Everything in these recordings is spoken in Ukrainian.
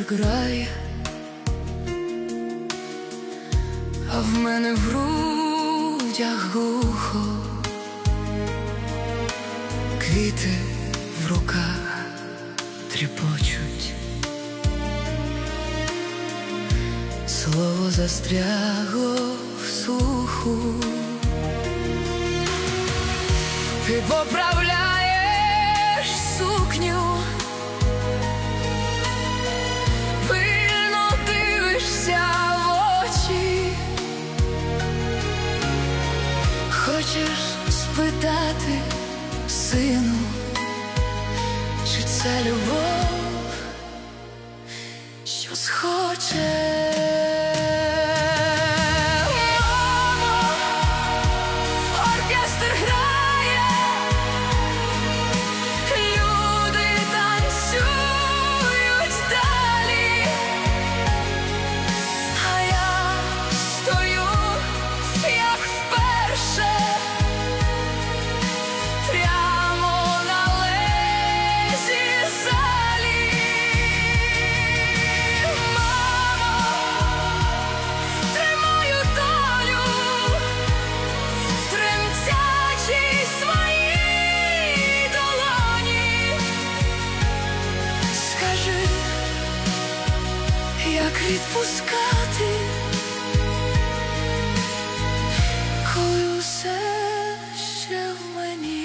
грає, а в мене в грудях глухо, квіти в руках тріпочуть, слово застрягло в слуху. Ти поправляєш сукню, пильно дивишся в очі, хочеш спитати, сину, чи це любов, що схоче. Як відпускати, коли усе ще в мені?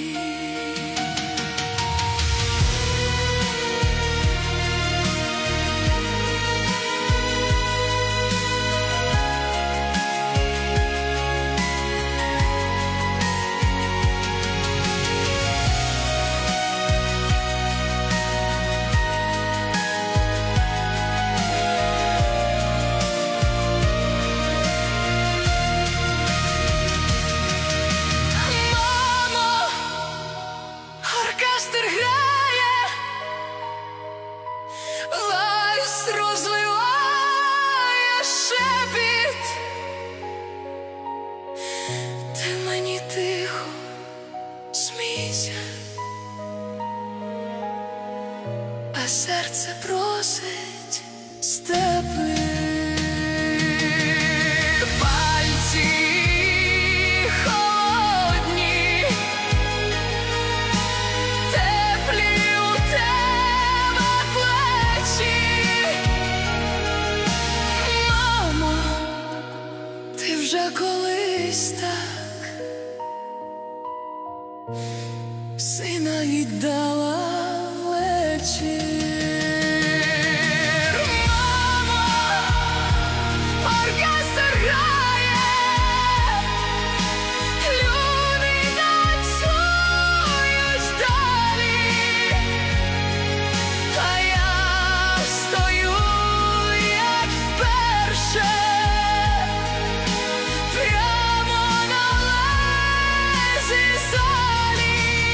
Ти мені тихо смійся, а серце просить степи. Пальці холодні, теплі у тебе плечі. Мамо, ти вже колись так сина віддала вечір. Мамо, оркестр грає, люди танцюють далі, а я стою, як вперше, прямо на лезі залі.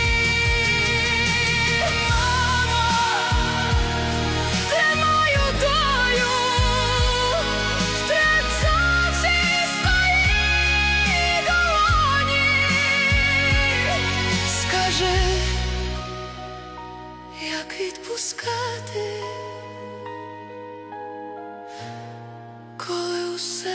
Як відпускати, коли усе